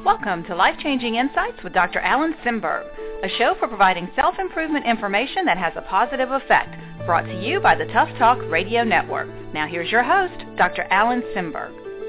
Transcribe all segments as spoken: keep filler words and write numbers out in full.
Welcome to Life-Changing Insights with Doctor Alan Simberg, a show for providing self-improvement information that has a positive effect, brought to you by the Tough Talk Radio Network. Now here's your host, Doctor Alan Simberg.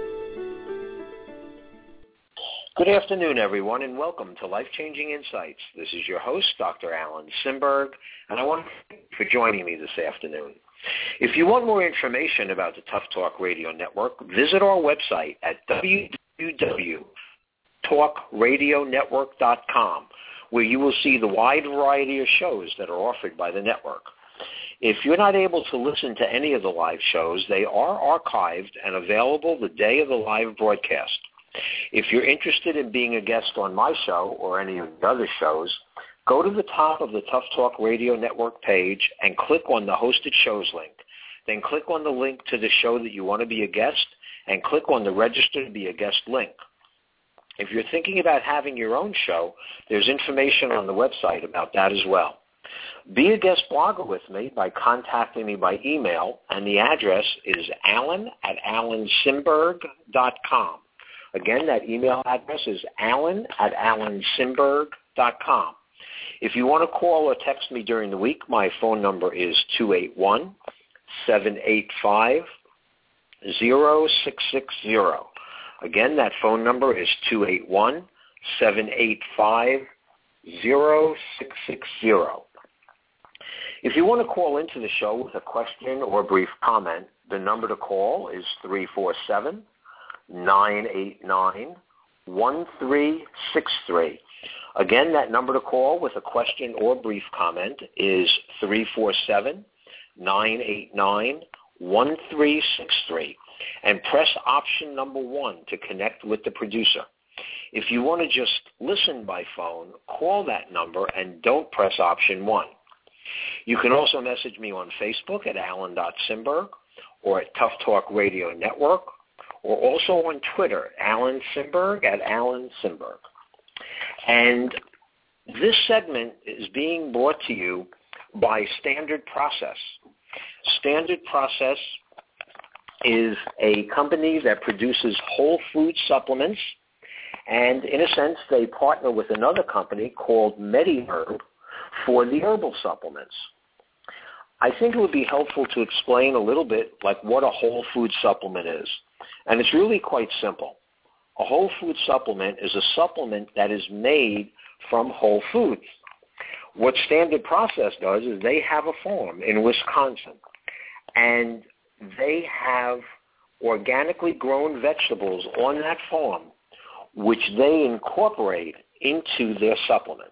Good afternoon, everyone, and welcome to Life-Changing Insights. This is your host, Doctor Alan Simberg, and I want to thank you for joining me this afternoon. If you want more information about the Tough Talk Radio Network, visit our website at w w w dot talk radio network dot com, where you will see the wide variety of shows that are offered by the network. If you're not able to listen to any of the live shows, they are archived and available the day of the live broadcast. If you're interested in being a guest on my show or any of the other shows, go to the top of the Tough Talk Radio Network page and click on the Hosted Shows link. Then click on the link to the show that you want to be a guest and click on the Register to be a Guest link. If you're thinking about having your own show, there's information on the website about that as well. Be a guest blogger with me by contacting me by email, and the address is alan at alan simberg dot com. Again, that email address is alan at alan simberg dot com. If you want to call or text me during the week, my phone number is two eight one, seven eight five, zero six six zero. Again, that phone number is two eight one, seven eight five, zero six six zero. If you want to call into the show with a question or brief comment, the number to call is three four seven, nine eight nine, one three six three. Again, that number to call with a question or brief comment is three four seven, nine eight nine, one three six three. And press option number one to connect with the producer. If you want to just listen by phone, call that number and don't press option one. You can also message me on Facebook at alan dot simberg or at Tough Talk Radio Network, or also on Twitter, Alan Simberg at Alan Simberg. And this segment is being brought to you by Standard Process. Standard Process is a company that produces whole food supplements, and in a sense they partner with another company called MediHerb for the herbal supplements. I think it would be helpful to explain a little bit like what a whole food supplement is, and it's really quite simple. A whole food supplement is a supplement that is made from whole foods. What Standard Process does is they have a farm in Wisconsin, and they have organically grown vegetables on that farm, which they incorporate into their supplements.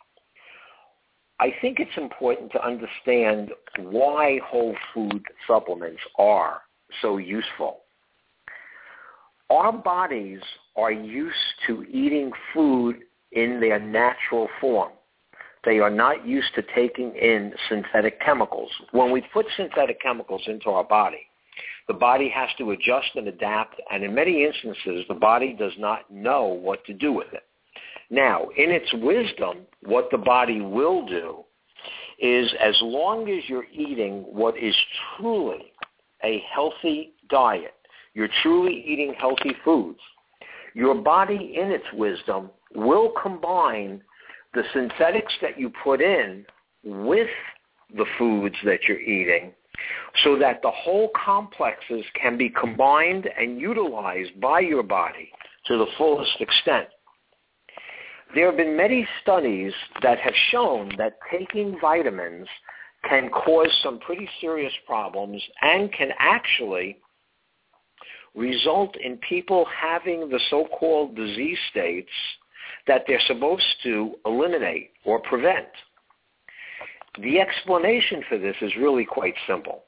I think it's important to understand why whole food supplements are so useful. Our bodies are used to eating food in their natural form. They are not used to taking in synthetic chemicals. When we put synthetic chemicals into our body, the body has to adjust and adapt, and in many instances, the body does not know what to do with it. Now, in its wisdom, what the body will do is, as long as you're eating what is truly a healthy diet, you're truly eating healthy foods, your body, in its wisdom, will combine the synthetics that you put in with the foods that you're eating so that the whole complexes can be combined and utilized by your body to the fullest extent. There have been many studies that have shown that taking vitamins can cause some pretty serious problems and can actually result in people having the so-called disease states that they're supposed to eliminate or prevent. The explanation for this is really quite simple.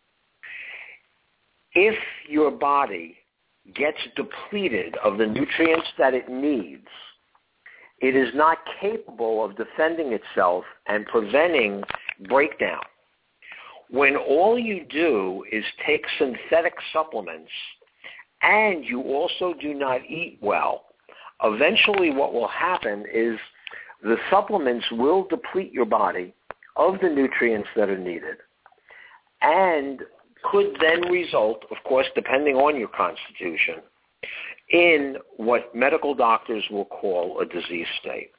If your body gets depleted of the nutrients that it needs, it is not capable of defending itself and preventing breakdown. When all you do is take synthetic supplements and you also do not eat well, eventually what will happen is the supplements will deplete your body of the nutrients that are needed and could then result, of course, depending on your constitution, in what medical doctors will call a disease state.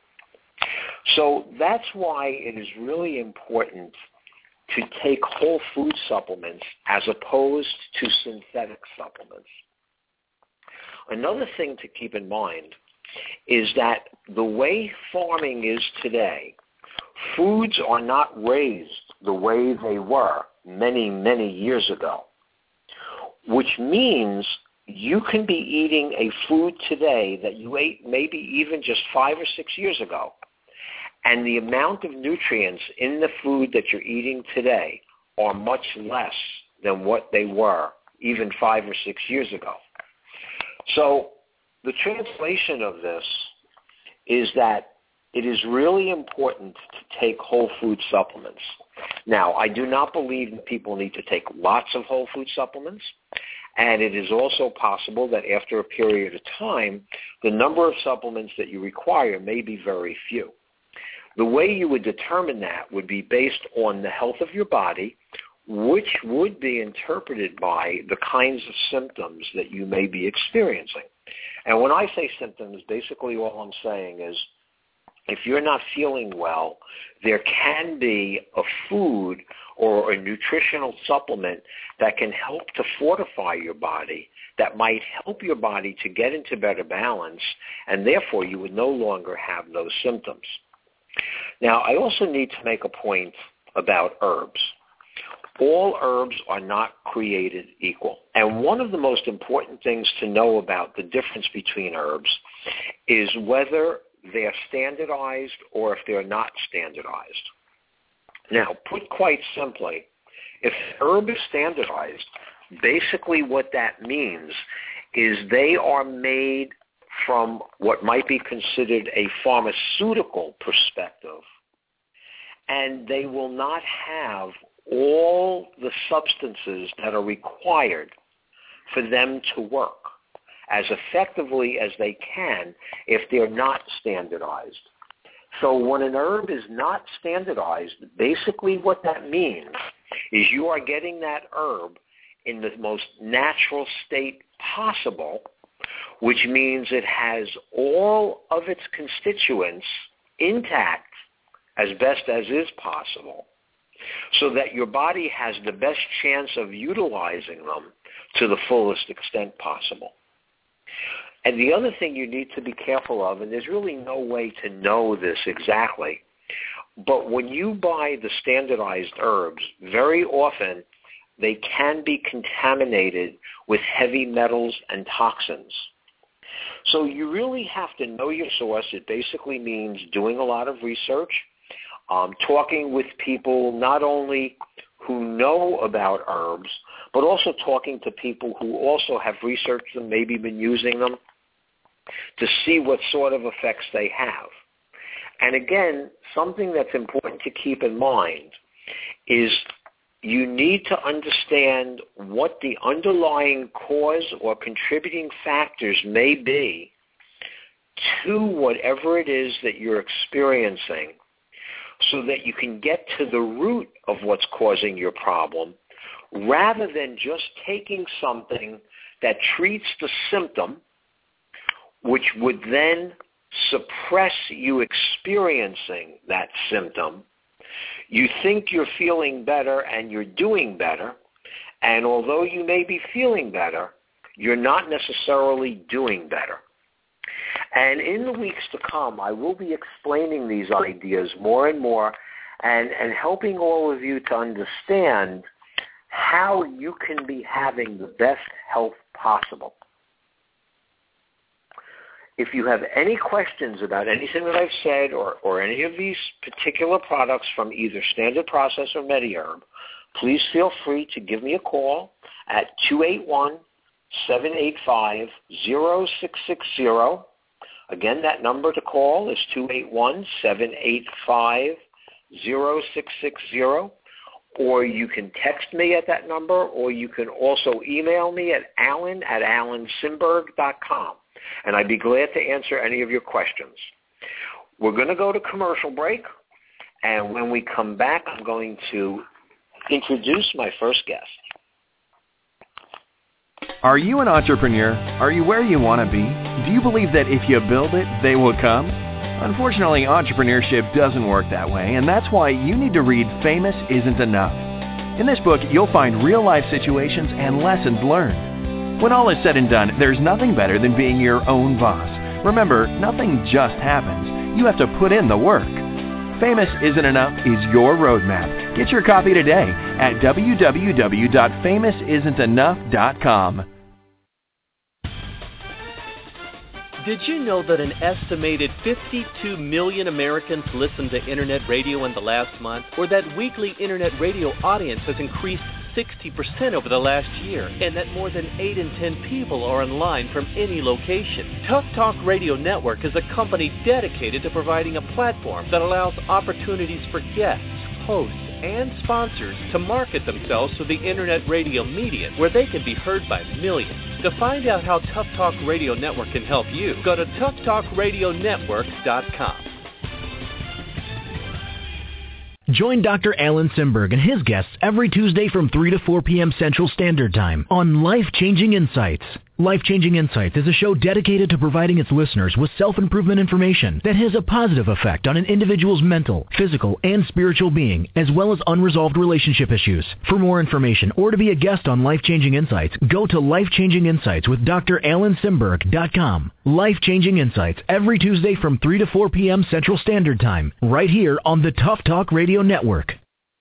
So that's why it is really important to take whole food supplements as opposed to synthetic supplements. Another thing to keep in mind is that the way farming is today, foods are not raised the way they were many, many years ago, which means you can be eating a food today that you ate maybe even just five or six years ago, and the amount of nutrients in the food that you're eating today are much less than what they were even five or six years ago. So the translation of this is that it is really important to take whole food supplements. Now, I do not believe that people need to take lots of whole food supplements, and it is also possible that after a period of time, the number of supplements that you require may be very few. The way you would determine that would be based on the health of your body, which would be interpreted by the kinds of symptoms that you may be experiencing. And when I say symptoms, basically all I'm saying is if you're not feeling well, there can be a food or a nutritional supplement that can help to fortify your body, that might help your body to get into better balance, and therefore you would no longer have those symptoms. Now, I also need to make a point about herbs. All herbs are not created equal. And one of the most important things to know about the difference between herbs is whether they're standardized or if they're not standardized. Now, put quite simply, if herb is standardized, basically what that means is they are made from what might be considered a pharmaceutical perspective, and they will not have all the substances that are required for them to work as effectively as they can if they're not standardized. So when an herb is not standardized, basically what that means is you are getting that herb in the most natural state possible, which means it has all of its constituents intact as best as is possible, so that your body has the best chance of utilizing them to the fullest extent possible. And the other thing you need to be careful of, and there's really no way to know this exactly, but when you buy the standardized herbs, very often they can be contaminated with heavy metals and toxins. So you really have to know your source. It basically means doing a lot of research, um, talking with people not only who know about herbs, but also talking to people who also have researched them, maybe been using them, to see what sort of effects they have. And again, something that's important to keep in mind is you need to understand what the underlying cause or contributing factors may be to whatever it is that you're experiencing, so that you can get to the root of what's causing your problem, rather than just taking something that treats the symptom, which would then suppress you experiencing that symptom. You think you're feeling better and you're doing better, and although you may be feeling better, you're not necessarily doing better. And in the weeks to come, I will be explaining these ideas more and more and, and helping all of you to understand how you can be having the best health possible. If you have any questions about anything that I've said or, or any of these particular products from either Standard Process or MediHerb, please feel free to give me a call at two eight one, seven eight five, zero six six zero. Again, that number to call is two eight one, seven eight five, zero six six zero. Or you can text me at that number, or you can also email me at alan at alan simberg dot com. And I'd be glad to answer any of your questions. We're going to go to commercial break, and when we come back, I'm going to introduce my first guest. Are you an entrepreneur? Are you where you want to be? Do you believe that if you build it, they will come? Unfortunately, entrepreneurship doesn't work that way, and that's why you need to read Famous Isn't Enough. In this book, you'll find real-life situations and lessons learned. When all is said and done, there's nothing better than being your own boss. Remember, nothing just happens. You have to put in the work. Famous Isn't Enough is your roadmap. Get your copy today at w w w dot famous isn't enough dot com. Did you know that an estimated fifty-two million Americans listened to Internet radio in the last month? Or that weekly Internet radio audience has increased sixty percent over the last year, and that more than eight in ten people are online from any location? Tough Talk Radio Network is a company dedicated to providing a platform that allows opportunities for guests, hosts, and sponsors to market themselves to the Internet radio medium where they can be heard by millions. To find out how Tough Talk Radio Network can help you, go to tough talk radio network dot com. Join Doctor Alan Simberg and his guests every Tuesday from three to four p.m. Central Standard Time on Life-Changing Insights. Life-Changing Insights is a show dedicated to providing its listeners with self-improvement information that has a positive effect on an individual's mental, physical, and spiritual being, as well as unresolved relationship issues. For more information or to be a guest on Life-Changing Insights, go to life changing insights with d r alan simberg dot com. Life-Changing Insights every Tuesday from three to four p.m. Central Standard Time, right here on the Tough Talk Radio Network.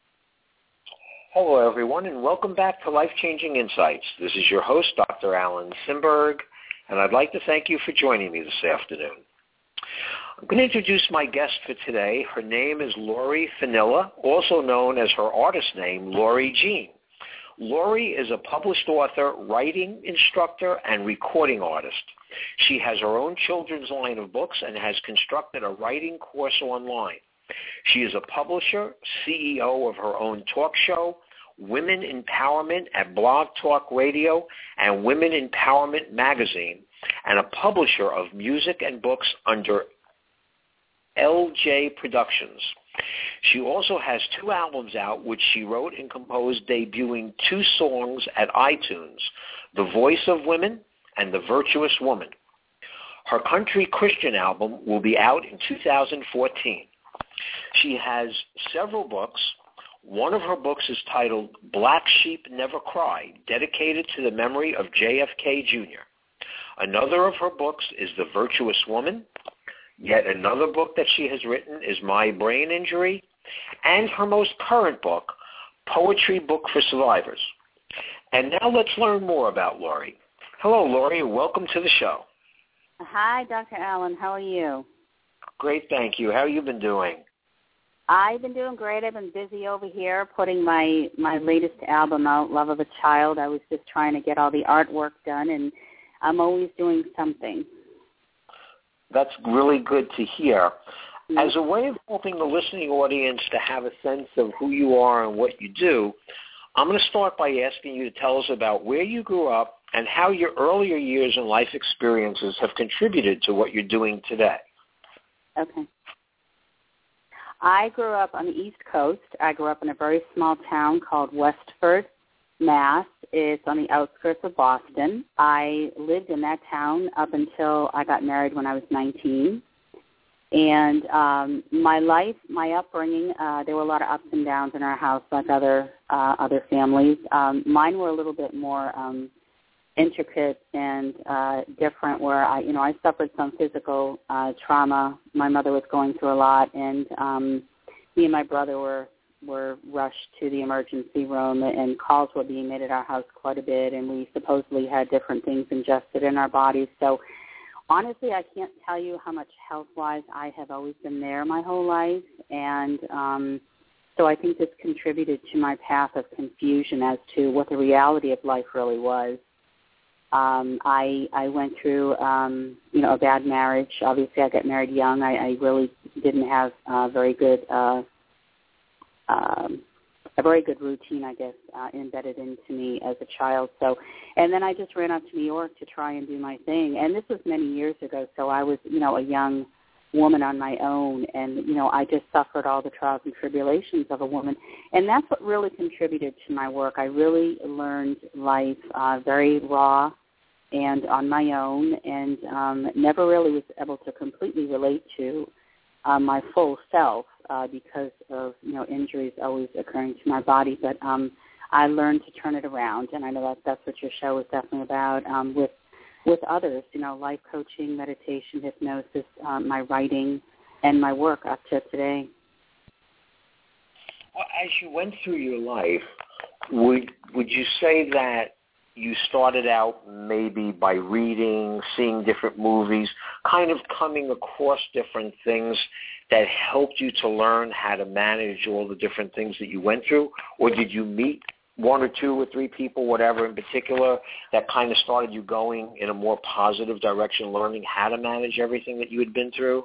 Hello, everyone, and welcome back to Life-Changing Insights. This is your host, Doctor Alan Simberg, and I'd like to thank you for joining me this afternoon. I'm going to introduce my guest for today. Her name is Lori Fanilla, also known as her artist name, Lori Jean. Lori is a published author, writing instructor, and recording artist. She has her own children's line of books and has constructed a writing course online. She is a publisher, C E O of her own talk show, Women Empowerment at Blog Talk Radio and Women Empowerment Magazine, and a publisher of music and books under L J Productions. She also has two albums out which she wrote and composed, debuting two songs at iTunes, The Voice of Women and The Virtuous Woman. Her country Christian album will be out in two thousand fourteen. She has several books. One of her books is titled Black Sheep Never Cry, dedicated to the memory of J F K Junior Another of her books is The Virtuous Woman. Yet another book that she has written is My Brain Injury. And her most current book, Poetry Book for Survivors. And now let's learn more about Lori. Hello, Lori. Welcome to the show. Hi, Doctor Allen. How are you? Great, thank you. How have you been doing? I've been doing great. I've been busy over here putting my, my latest album out, Love of a Child. I was just trying to get all the artwork done, and I'm always doing something. That's really good to hear. Mm-hmm. As a way of helping the listening audience to have a sense of who you are and what you do, I'm going to start by asking you to tell us about where you grew up and how your earlier years and life experiences have contributed to what you're doing today. Okay. I grew up on the East Coast. I grew up in a very small town called Westford, Mass. It's on the outskirts of Boston. I lived in that town up until I got married when I was nineteen. And um, my life, my upbringing, uh, there were a lot of ups and downs in our house like other uh, other families. Um, mine were a little bit more um, intricate and uh, different where I, you know, I suffered some physical uh, trauma. My mother was going through a lot, and um, me and my brother were, were rushed to the emergency room, and calls were being made at our house quite a bit, and we supposedly had different things ingested in our bodies. So honestly, I can't tell you how much health-wise I have always been there my whole life, and um, so I think this contributed to my path of confusion as to what the reality of life really was. Um, I I went through, um, you know, a bad marriage. Obviously, I got married young. I, I really didn't have uh, very good, uh, um, a very good routine, I guess, uh, embedded into me as a child. So, and then I just ran out to New York to try and do my thing. And this was many years ago, so I was, you know, a young woman on my own, and, you know, I just suffered all the trials and tribulations of a woman. And that's what really contributed to my work. I really learned life uh, very raw and on my own, and um, never really was able to completely relate to uh, my full self uh, because of, you know, injuries always occurring to my body. But um, I learned to turn it around, and I know that that's what your show is definitely about, um, with with others, you know, life coaching, meditation, hypnosis, um, my writing, and my work up to today. Well, as you went through your life, would would you say that you started out maybe by reading, seeing different movies, kind of coming across different things that helped you to learn how to manage all the different things that you went through? Or did you meet one or two or three people, whatever in particular, that kind of started you going in a more positive direction, learning how to manage everything that you had been through?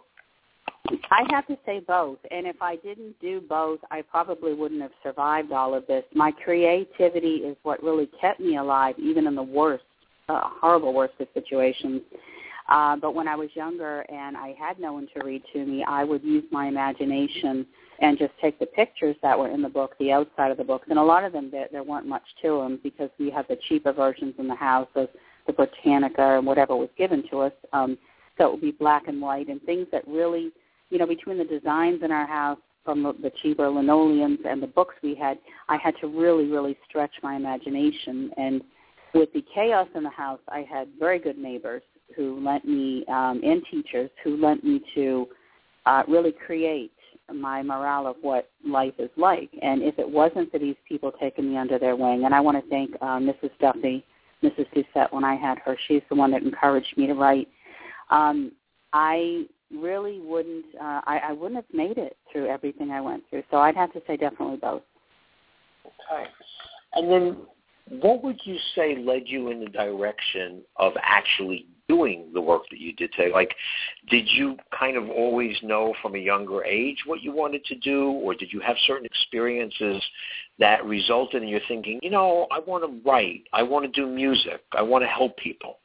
I have to say both, and if I didn't do both, I probably wouldn't have survived all of this. My creativity is what really kept me alive, even in the worst, uh, horrible worst of situations. Uh, but when I was younger and I had no one to read to me, I would use my imagination and just take the pictures that were in the book, the outside of the books, and a lot of them, there, there weren't much to them because we had the cheaper versions in the house of the Britannica and whatever was given to us. Um, so it would be black and white and things that really, you know, between the designs in our house from the, the cheaper linoleums and the books we had, I had to really, really stretch my imagination. And with the chaos in the house, I had very good neighbors who lent me, um, and teachers who lent me to uh, really create my morale of what life is like. And if it wasn't for these people taking me under their wing, and I want to thank uh, Missus Duffy, Missus Doucette, when I had her, she's the one that encouraged me to write. Um, I really wouldn't, uh, I, I wouldn't have made it through everything I went through. So I'd have to say definitely both. Okay. And then what would you say led you in the direction of actually doing the work that you did today? Like, did you kind of always know from a younger age what you wanted to do, or did you have certain experiences that resulted in you thinking, you know, I want to write, I want to do music, I want to help people?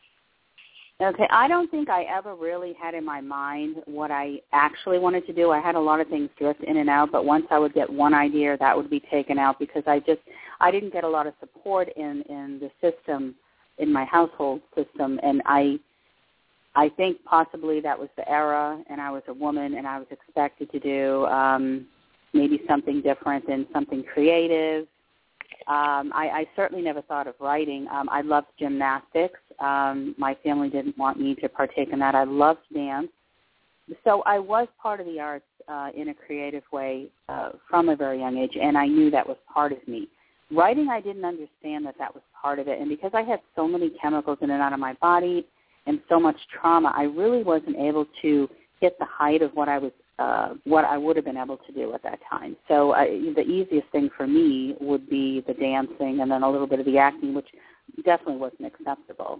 Okay, I don't think I ever really had in my mind what I actually wanted to do. I had a lot of things drift in and out, but once I would get one idea, that would be taken out because I just, I didn't get a lot of support in, in the system, in my household system, and I I think possibly that was the era, and I was a woman, and I was expected to do um, maybe something different and something creative. Um, I, I certainly never thought of writing. Um, I loved gymnastics. Um, my family didn't want me to partake in that. I loved dance. So I was part of the arts uh, in a creative way uh, from a very young age, and I knew that was part of me. Writing, I didn't understand that that was part of it, and because I had so many chemicals in and out of my body and so much trauma, I really wasn't able to hit the height of what I was, uh, what I would have been able to do at that time. So I, the easiest thing for me would be the dancing and then a little bit of the acting, which definitely wasn't acceptable.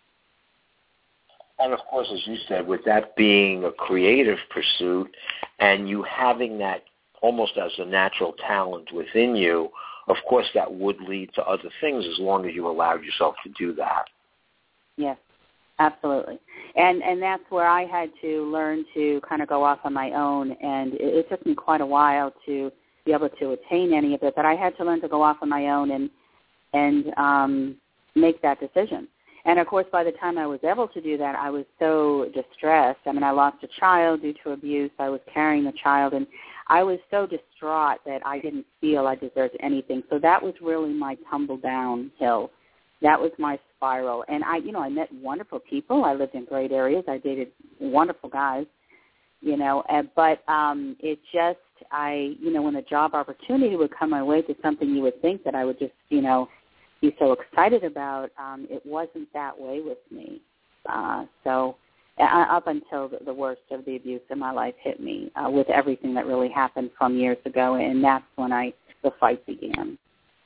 And, of course, as you said, with that being a creative pursuit and you having that almost as a natural talent within you, of course that would lead to other things as long as you allowed yourself to do that. Yes, absolutely. And and that's where I had to learn to kind of go off on my own, and it, it took me quite a while to be able to attain any of it, but I had to learn to go off on my own and, and um, make that decision. And, of course, by the time I was able to do that, I was so distressed. I mean, I lost a child due to abuse. I was carrying the child, and I was so distraught that I didn't feel I deserved anything. So that was really my tumble down hill. That was my spiral. And, I, you know, I met wonderful people. I lived in great areas. I dated wonderful guys, you know. Uh, but um, it just, I, you know, when a job opportunity would come my way to something you would think that I would just, you know, be so excited about, um, it wasn't that way with me. Uh, so uh, up until the, the worst of the abuse in my life hit me uh, with everything that really happened from years ago, and that's when I the fight began.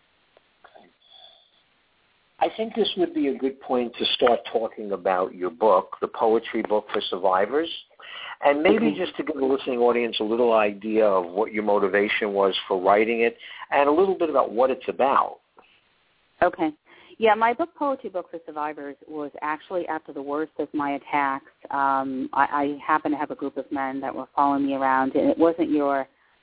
I think this would be a good point to start talking about your book, The Poetry Book for Survivors, and maybe just to give the listening audience a little idea of what your motivation was for writing it and a little bit about what it's about. Okay. Yeah, my book, Poetry Book for Survivors, was actually after the worst of my attacks. Um, I, I happened to have a group of men that were following me around, and it wasn't your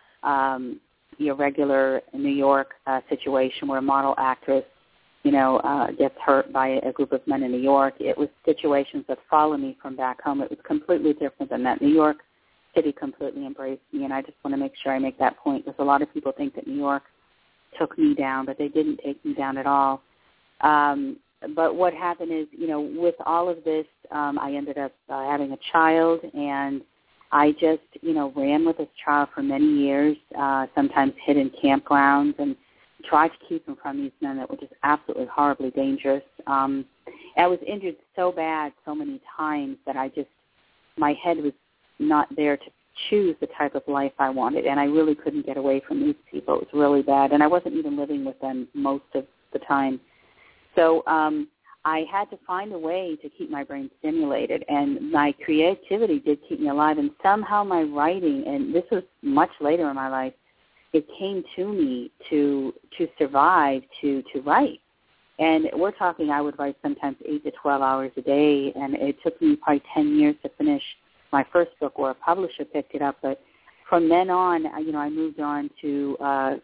um, your regular New York uh, situation where a model actress, you know, uh, gets hurt by a group of men in New York. It was situations that follow me from back home. It was completely different than that. New York City completely embraced me, and I just want to make sure I make that point because a lot of people think that New York took me down, but they didn't take me down at all. Um, but what happened is, you know, with all of this, um, I ended up uh, having a child, and I just, you know, ran with this child for many years, uh, sometimes hid in campgrounds and tried to keep him from these men that were just absolutely horribly dangerous. Um, I was injured so bad so many times that I just, my head was not there to choose the type of life I wanted, and I really couldn't get away from these people. It was really bad, and I wasn't even living with them most of the time. So um, I had to find a way to keep my brain stimulated, and my creativity did keep me alive, and somehow my writing, and this was much later in my life, it came to me to to survive, to, to write. And we're talking I would write sometimes eight to twelve hours a day, and it took me probably ten years to finish my first book where a publisher picked it up. But from then on, you know, I moved on to uh,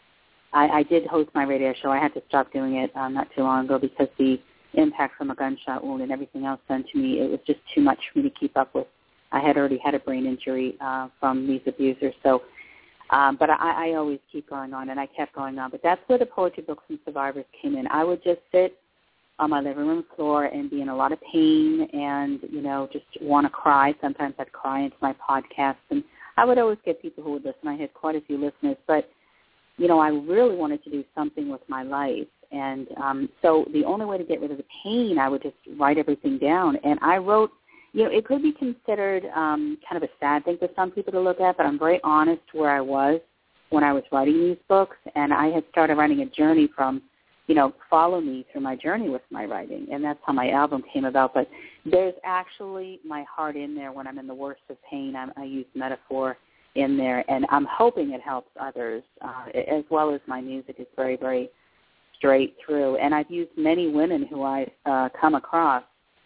I, I did host my radio show. I had to stop doing it um, not too long ago because the impact from a gunshot wound and everything else done to me, it was just too much for me to keep up with. I had already had a brain injury uh, from these abusers. So, um, but I, I always keep going on, and I kept going on. But that's where the Poetry Books and Survivors came in. I would just sit on my living room floor and be in a lot of pain and, you know, just want to cry. Sometimes I'd cry into my podcasts, and I would always get people who would listen. I had quite a few listeners, but you know, I really wanted to do something with my life. And um, so the only way to get rid of the pain, I would just write everything down. And I wrote, you know, it could be considered um, kind of a sad thing for some people to look at, but I'm very honest where I was when I was writing these books. And I had started writing a journey from, you know, follow me through my journey with my writing. And that's how my album came about. But there's actually my heart in there when I'm in the worst of pain. I, I use metaphor in there, and I'm hoping it helps others, uh, as well as my music is very, very straight through. And I've used many women who I've uh, come across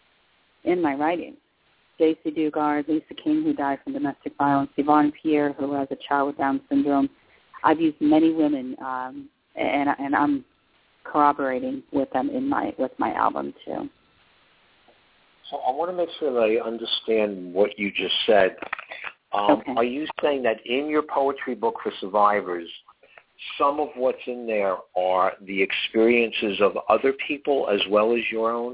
in my writing. Jaycee Dugard, Lisa King, who died from domestic violence, Yvonne Pierre, who has a child with Down syndrome. I've used many women, um, and, and I'm corroborating with them in my with my album, too. So I want to make sure that I understand what you just said. Um, okay. Are you saying that in your poetry book for survivors, some of what's in there are the experiences of other people as well as your own?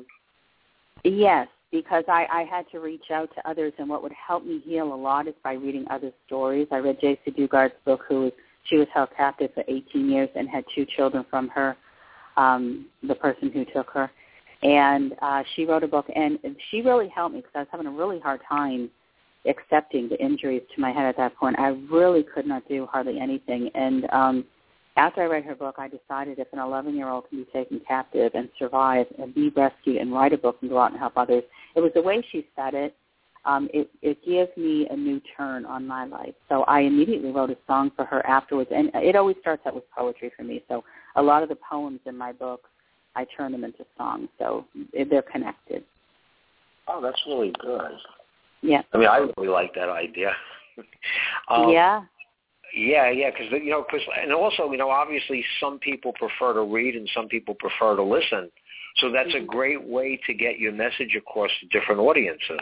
Yes, because I, I had to reach out to others, and what would help me heal a lot is by reading other stories. I read Jaycee Dugard's book, who was, she was held captive for eighteen years and had two children from her, um, the person who took her. And uh, she wrote a book, and she really helped me because I was having a really hard time accepting the injuries to my head at that point. I really could not do hardly anything. And um, after I read her book, I decided if an eleven-year-old can be taken captive and survive and be rescued and write a book and go out and help others, it was the way she said it. Um, it, it gives me a new turn on my life. So I immediately wrote a song for her afterwards. And it always starts out with poetry for me. So a lot of the poems in my books, I turn them into songs. So they're connected. Oh, that's really good. Yeah. I mean, I really like that idea. um, yeah. Yeah, yeah, because, you know, cause, and also, you know, obviously some people prefer to read and some people prefer to listen. So that's mm-hmm. a great way to get your message across to different audiences.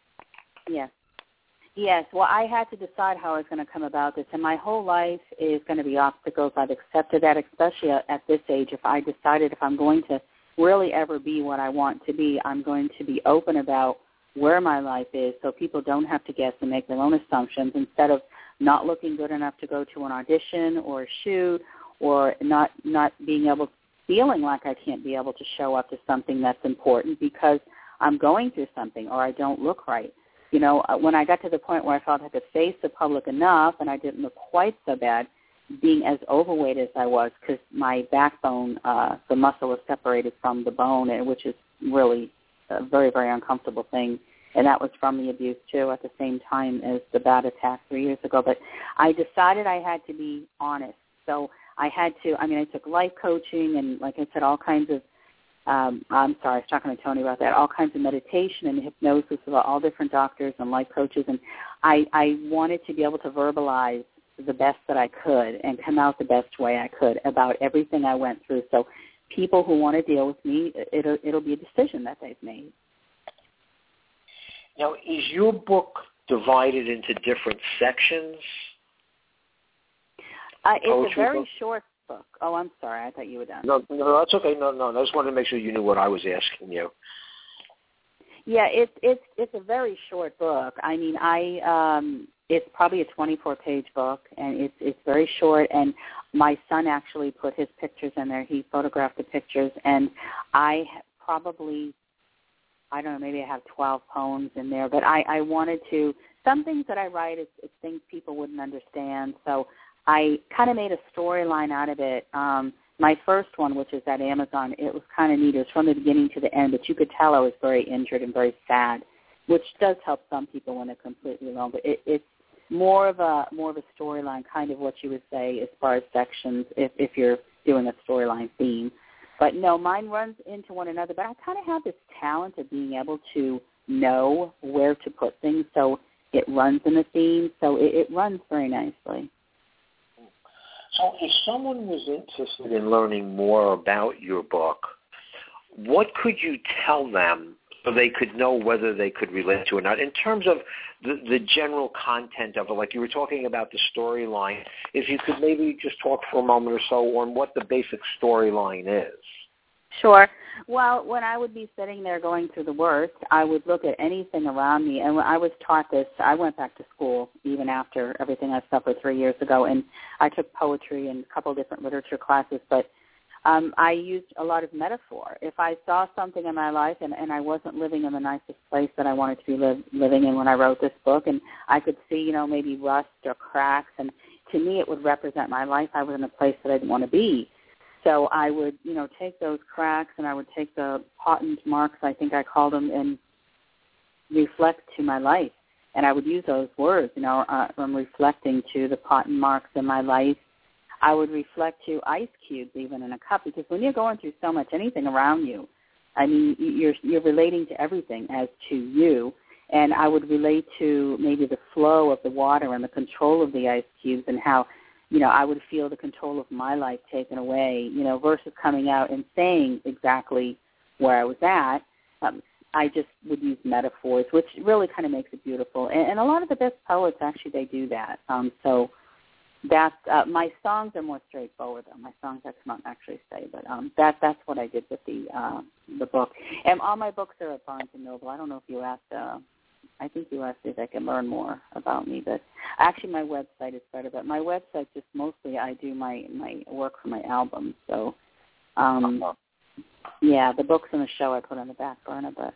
Yes. Yes. Well, I had to decide how I was going to come about this, and my whole life is going to be obstacles. I've accepted that, especially at this age. If I decided if I'm going to really ever be what I want to be, I'm going to be open about where my life is so people don't have to guess and make their own assumptions instead of not looking good enough to go to an audition or a shoot or not not being able, feeling like I can't be able to show up to something that's important because I'm going through something or I don't look right. You know, when I got to the point where I felt I could face the public enough and I didn't look quite so bad, being as overweight as I was because my backbone, uh, the muscle was separated from the bone, which is really a very, very uncomfortable thing. And that was from the abuse, too, at the same time as the bad attack three years ago. But I decided I had to be honest. So I had to, I mean, I took life coaching and, like I said, all kinds of um, I'm sorry, I was talking to Tony about that, all kinds of meditation and hypnosis about all different doctors and life coaches. And I, I wanted to be able to verbalize the best that I could and come out the best way I could about everything I went through. So people who want to deal with me, it'll, it'll be a decision that they've made. Now, is your book divided into different sections? Uh, it's Poetry a very book? short book. Oh, I'm sorry. I thought you were done. No, no, that's okay. No, no, I just wanted to make sure you knew what I was asking you. Yeah, it's it's it's a very short book. I mean, I um, it's probably a twenty-four page book, and it's it's very short. And my son actually put his pictures in there. He photographed the pictures, and I probably, I don't know, maybe I have twelve poems in there. But I, I wanted to, some things that I write is, is things people wouldn't understand. So I kind of made a storyline out of it. Um, my first one, which is at Amazon, it was kind of neat. It was from the beginning to the end, but you could tell I was very injured and very sad, which does help some people when they're completely alone. But it, it's more of a more of a storyline, kind of what you would say as far as sections, if, if you're doing a storyline theme. But no, mine runs into one another. But I kind of have this talent of being able to know where to put things, so it runs in a theme. So it, it runs very nicely. So if someone was interested in learning more about your book, what could you tell them so they could know whether they could relate to it or not? In terms of the, the general content of it, like you were talking about the storyline, if you could maybe just talk for a moment or so on what the basic storyline is. Sure. Well, when I would be sitting there going through the worst, I would look at anything around me. And when I was taught this, I went back to school even after everything I suffered three years ago, and I took poetry and a couple of different literature classes, but um, I used a lot of metaphor. If I saw something in my life and, and I wasn't living in the nicest place that I wanted to be live, living in when I wrote this book, and I could see, you know, maybe rust or cracks, and to me it would represent my life. I was in a place that I didn't want to be. So I would, you know, take those cracks and I would take the patent marks, I think I called them, and reflect to my life. And I would use those words, you know, uh, I'm reflecting to the patent marks in my life. I would reflect to ice cubes even in a cup, because when you're going through so much, anything around you, I mean, you're, you're relating to everything as to you. And I would relate to maybe the flow of the water and the control of the ice cubes and how, you know, I would feel the control of my life taken away, you know, versus coming out and saying exactly where I was at. Um, I just would use metaphors, which really kind of makes it beautiful. And, and a lot of the best poets, actually, they do that. Um, so that's, uh, my songs are more straightforward, though. My songs, that's not actually say, but um, that that's what I did with the uh, the book. And all my books are at Barnes and Noble. I don't know if you asked uh I think you asked if I can learn more about me, but actually my website is better. But my website, just mostly I do my, my work for my album. So, um, yeah, the books and the show I put on the back burner. But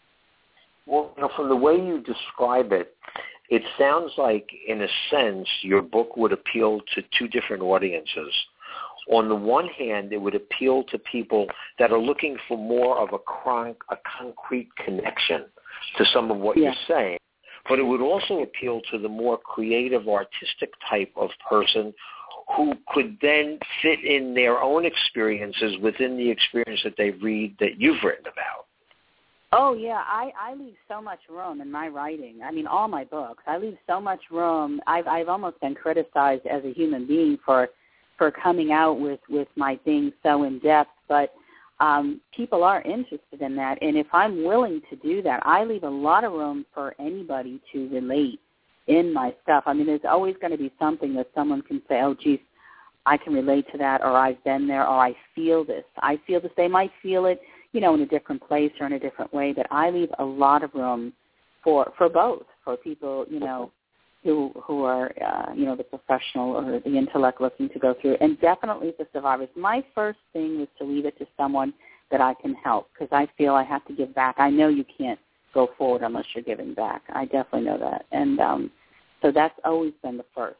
well, you know, from the way you describe it, it sounds like, in a sense, your book would appeal to two different audiences. On the one hand, it would appeal to people that are looking for more of a, cron- a concrete connection to some of what yeah. you're saying, but it would also appeal to the more creative, artistic type of person who could then fit in their own experiences within the experience that they read that you've written about. Oh, yeah, I, I leave so much room in my writing. I mean, all my books. I leave so much room. I've, I've almost been criticized as a human being for for coming out with, with my things so in-depth, but um, people are interested in that. And if I'm willing to do that, I leave a lot of room for anybody to relate in my stuff. I mean, there's always going to be something that someone can say, oh, geez, I can relate to that, or I've been there, or I feel this. I feel this. They might feel it, you know, in a different place or in a different way, but I leave a lot of room for for both, for people, you know, who who are, uh, you know, the professional or the intellect looking to go through, and definitely the survivors. My first thing was to leave it to someone that I can help, because I feel I have to give back. I know you can't go forward unless you're giving back. I definitely know that. And um, so that's always been the first.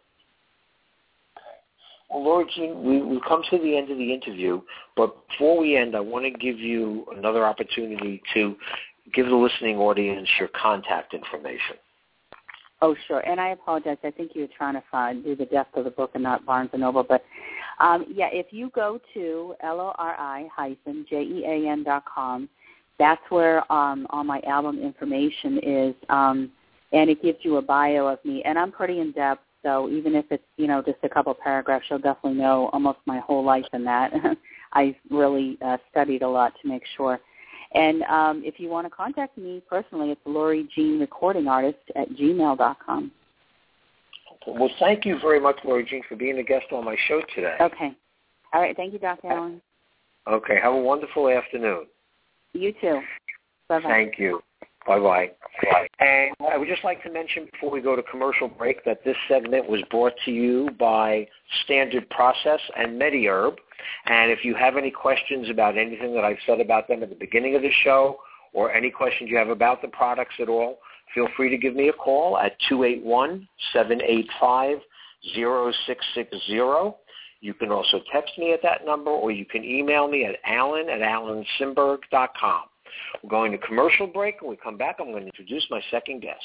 Well, Laura Jean, we, we've come to the end of the interview, but before we end, I want to give you another opportunity to give the listening audience your contact information. Oh, sure. And I apologize. I think you were trying to find do the depth of the book and not Barnes and Noble. But Um, yeah, if you go to L O R I hyphen J E A N dot com, that's where um, all my album information is, um, and it gives you a bio of me. And I'm pretty in-depth, so even if it's, you know, just a couple paragraphs, you'll definitely know almost my whole life in that. I really uh, studied a lot to make sure. And um, if you want to contact me personally, it's Lori Jean Recording Artist at gmail dot com. Well, thank you very much, Lori Jean, for being a guest on my show today. Okay. All right. Thank you, Doctor Allen. Okay. Have a wonderful afternoon. You too. Bye-bye. Thank you. Bye-bye. Bye. And I would just like to mention before we go to commercial break that this segment was brought to you by Standard Process and MediHerb. And if you have any questions about anything that I've said about them at the beginning of the show or any questions you have about the products at all, feel free to give me a call at two eight one, seven eight five, zero six six zero. You can also text me at that number, or you can email me at alan at alan simberg dot com. We're going to commercial break. When we come back, I'm going to introduce my second guest.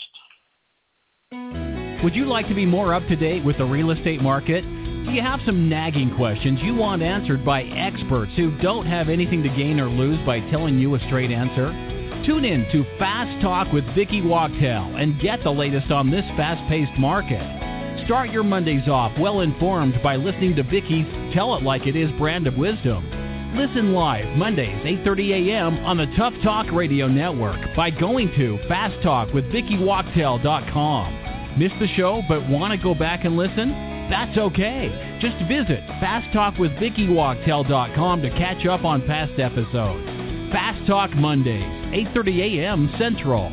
Would you like to be more up to date with the real estate market? Do you have some nagging questions you want answered by experts who don't have anything to gain or lose by telling you a straight answer? Tune in to Fast Talk with Vicki Wachtel and get the latest on this fast-paced market. Start your Mondays off well-informed by listening to Vicki's Tell It Like It Is brand of wisdom. Listen live Mondays, eight thirty a.m. on the Tough Talk Radio Network by going to fast talk with vicki wachtel dot com. Miss the show but want to go back and listen? That's okay. Just visit fast talk with vicki wachtel dot com to catch up on past episodes. Fast Talk Mondays, eight thirty a.m. Central.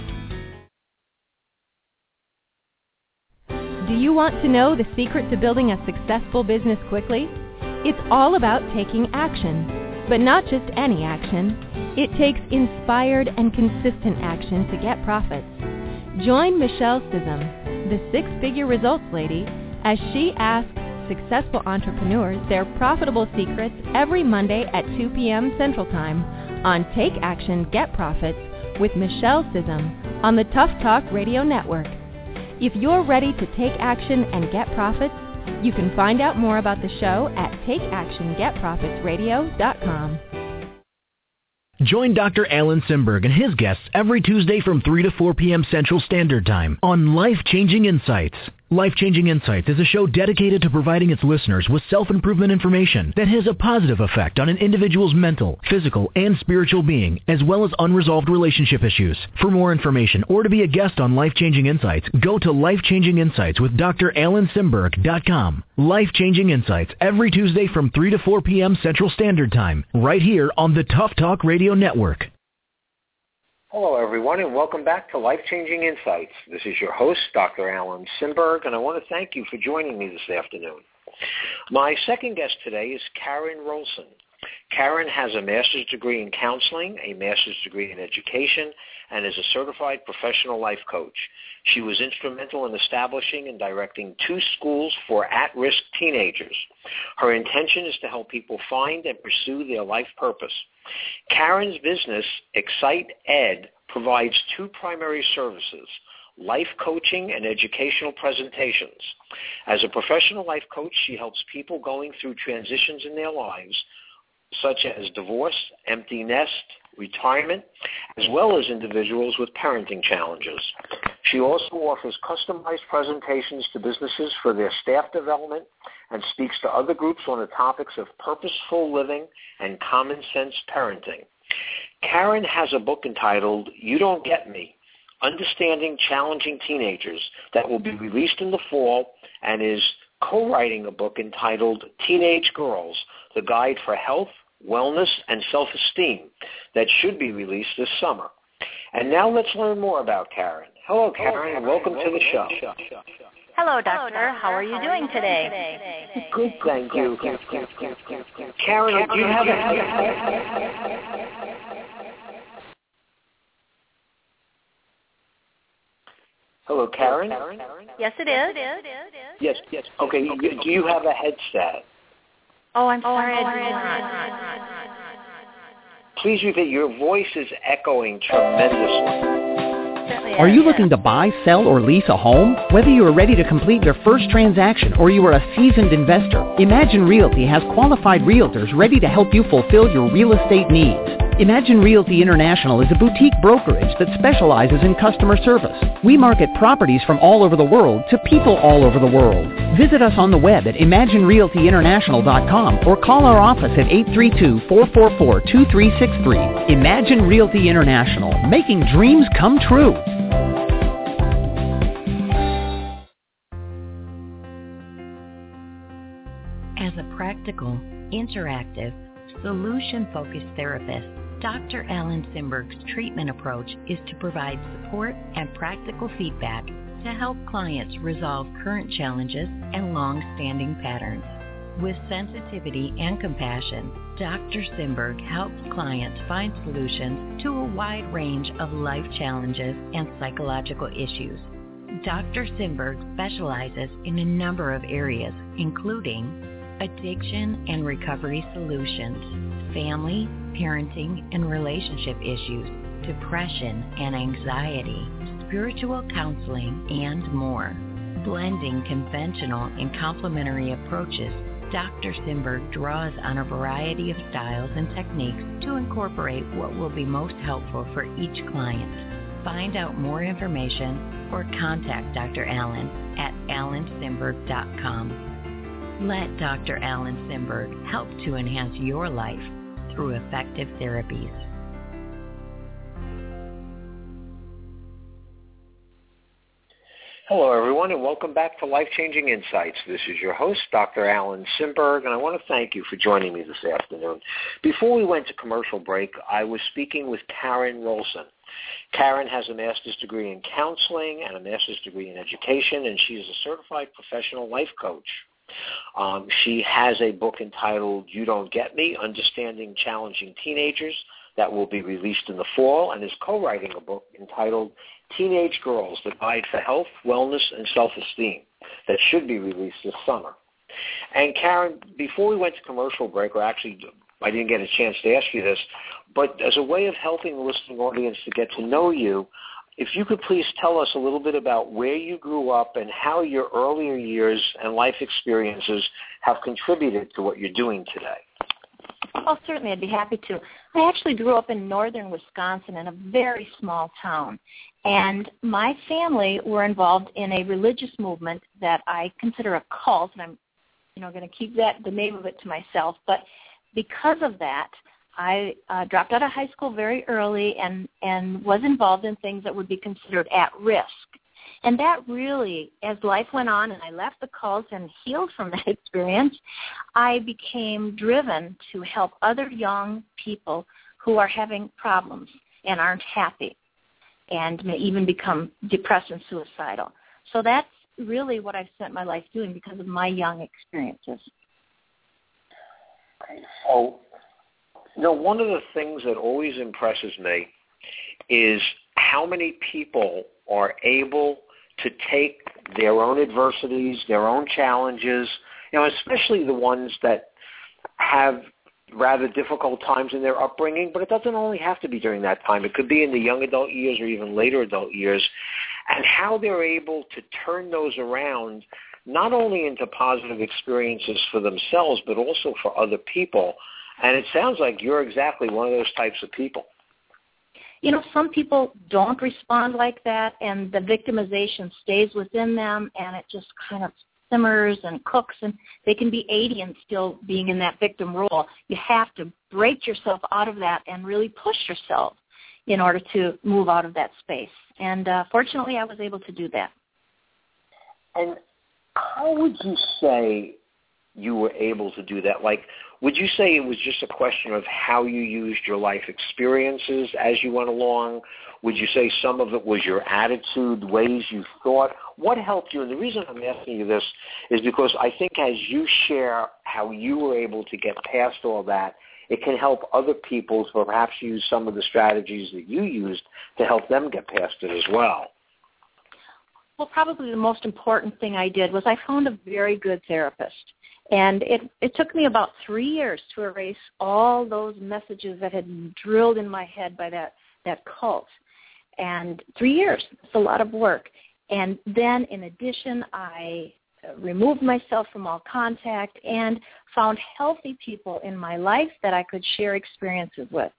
Do you want to know the secret to building a successful business quickly? It's all about taking action, but not just any action. It takes inspired and consistent action to get profits. Join Michelle Sissom, the six-figure results lady, as she asks successful entrepreneurs their profitable secrets every Monday at two p.m. Central Time on Take Action, Get Profits with Michelle Sissom on the Tough Talk Radio Network. If you're ready to take action and get profits, you can find out more about the show at take action get profits radio dot com. Join Doctor Alan Simberg and his guests every Tuesday from three to four p.m. Central Standard Time on Life-Changing Insights. Life-Changing Insights is a show dedicated to providing its listeners with self-improvement information that has a positive effect on an individual's mental, physical, and spiritual being, as well as unresolved relationship issues. For more information or to be a guest on Life-Changing Insights, go to life changing insights with d r alan simberg dot com. Life-Changing Insights every Tuesday from three to four p.m. Central Standard Time, right here on the Tough Talk Radio Network. Hello, everyone, and welcome back to Life-Changing Insights. This is your host, Doctor Alan Simberg, and I want to thank you for joining me this afternoon. My second guest today is Karen Rolson. Karen has a master's degree in counseling, a master's degree in education, and is a certified professional life coach. She was instrumental in establishing and directing two schools for at-risk teenagers. Her intention is to help people find and pursue their life purpose. Karen's business, Excite Ed, provides two primary services: life coaching and educational presentations. As a professional life coach, she helps people going through transitions in their lives, such as divorce, empty nest, retirement, as well as individuals with parenting challenges. She also offers customized presentations to businesses for their staff development and speaks to other groups on the topics of purposeful living and common sense parenting. Karen has a book entitled You Don't Get Me, Understanding Challenging Teenagers, that will be released in the fall, and is co-writing a book entitled Teenage Girls, The Guide for Health, Wellness, and Self-Esteem, that should be released this summer. And now let's learn more about Karen. Hello, Karen, and welcome to the show. Hello, Doctor. How are you doing today? Good, thank you. Karen, do you have a... Hello, Karen? Yes, it is. Yes, yes. Okay, do you have a headset? Oh, I'm sorry. I do not. Please repeat. Your voice is echoing tremendously. Certainly, Are you looking to buy, sell, or lease a home? Whether you are ready to complete your first transaction or you are a seasoned investor, Imagine Realty has qualified realtors ready to help you fulfill your real estate needs. Imagine Realty International is a boutique brokerage that specializes in customer service. We market properties from all over the world to people all over the world. Visit us on the web at imagine realty international dot com or call our office at eight three two, four four four, two three six three. Imagine Realty International, making dreams come true. As a practical, interactive, solution-focused therapist, Doctor Alan Simberg's treatment approach is to provide support and practical feedback to help clients resolve current challenges and long-standing patterns. With sensitivity and compassion, Doctor Simberg helps clients find solutions to a wide range of life challenges and psychological issues. Doctor Simberg specializes in a number of areas, including addiction and recovery solutions, family, parenting and relationship issues, depression and anxiety, spiritual counseling, and more. Blending conventional and complementary approaches, Doctor Simberg draws on a variety of styles and techniques to incorporate what will be most helpful for each client. Find out more information or contact Doctor Alan at alan simberg dot com. Let Doctor Alan Simberg help to enhance your life through effective therapies. Hello, everyone, and welcome back to Life-Changing Insights. This is your host, Doctor Alan Simberg, and I want to thank you for joining me this afternoon. Before we went to commercial break, I was speaking with Karen Rolson. Karen has a master's degree in counseling and a master's degree in education, and she is a certified professional life coach. Um, she has a book entitled You Don't Get Me, Understanding Challenging Teenagers, that will be released in the fall, and is co-writing a book entitled Teenage Girls, The Guide for Health, Wellness, and Self-Esteem, that should be released this summer. And Karen, before we went to commercial break, or actually I didn't get a chance to ask you this, but as a way of helping the listening audience to get to know you, if you could please tell us a little bit about where you grew up and how your earlier years and life experiences have contributed to what you're doing today. Oh, certainly. I'd be happy to. I actually grew up in northern Wisconsin in a very small town, and my family were involved in a religious movement that I consider a cult, and I'm, you know, going to keep that the name of it to myself. But because of that, I uh, dropped out of high school very early and, and was involved in things that would be considered at risk. And that really, as life went on and I left the cult and healed from that experience, I became driven to help other young people who are having problems and aren't happy and may even become depressed and suicidal. So that's really what I've spent my life doing because of my young experiences. So, you know, one of the things that always impresses me is how many people are able to take their own adversities, their own challenges, you know, especially the ones that have rather difficult times in their upbringing, but it doesn't only have to be during that time. It could be in the young adult years or even later adult years, and how they're able to turn those around not only into positive experiences for themselves, but also for other people. And it sounds like you're exactly one of those types of people. You know, some people don't respond like that, and the victimization stays within them, and it just kind of simmers and cooks, and they can be eighty and still being in that victim role. You have to break yourself out of that and really push yourself in order to move out of that space. And uh, fortunately, I was able to do that. And how would you say you were able to do that? Like, would you say it was just a question of how you used your life experiences as you went along? Would you say some of it was your attitude, ways you thought? What helped you? And the reason I'm asking you this is because I think as you share how you were able to get past all that, it can help other people to perhaps use some of the strategies that you used to help them get past it as well. Well, probably the most important thing I did was I found a very good therapist. And it, it took me about three years to erase all those messages that had been drilled in my head by that, that cult. and three years. It's a lot of work. And then, in addition, I removed myself from all contact and found healthy people in my life that I could share experiences with.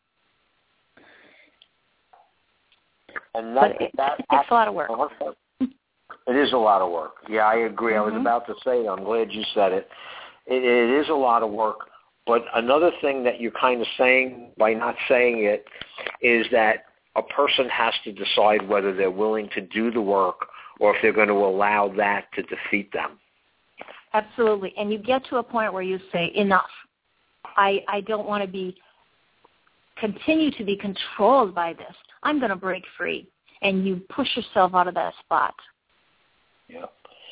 And that, but it, that it takes a lot of work. It is a lot of work. Yeah, I agree. Mm-hmm. I was about to say it. I'm glad you said it. it. It is a lot of work. But another thing that you're kind of saying by not saying it is that a person has to decide whether they're willing to do the work or if they're going to allow that to defeat them. Absolutely. And you get to a point where you say, enough. I, I don't want to be continue to be controlled by this. I'm going to break free. And you push yourself out of that spot. Yeah.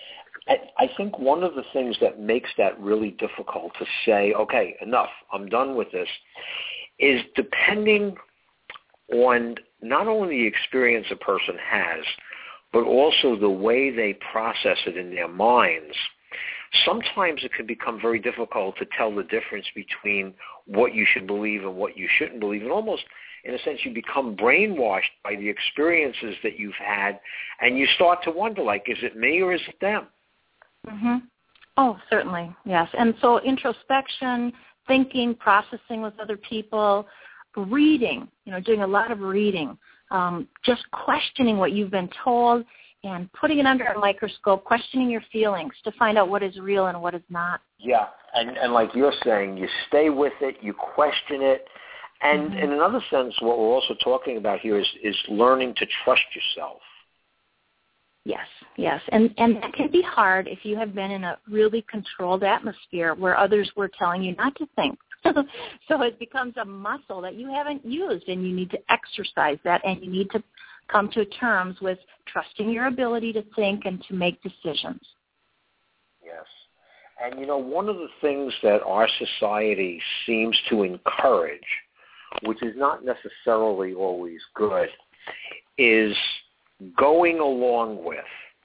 I think one of the things that makes that really difficult to say, okay, enough, I'm done with this, is depending on not only the experience a person has, but also the way they process it in their minds. Sometimes it can become very difficult to tell the difference between what you should believe and what you shouldn't believe. And almost, in a sense, you become brainwashed by the experiences that you've had, and you start to wonder, like, is it me or is it them? Mm-hmm. Oh, certainly, yes. And so introspection, thinking, processing with other people, reading, you know, doing a lot of reading, um, just questioning what you've been told and putting it under a microscope, questioning your feelings to find out what is real and what is not. Yeah, and, and like you're saying, you stay with it, you question it, and mm-hmm. in another sense, what we're also talking about here is, is learning to trust yourself. Yes, yes, and and that can be hard if you have been in a really controlled atmosphere where others were telling you not to think. So it becomes a muscle that you haven't used, and you need to exercise that, and you need to come to terms with trusting your ability to think and to make decisions. Yes, and you know, one of the things that our society seems to encourage, which is not necessarily always good, is going along with,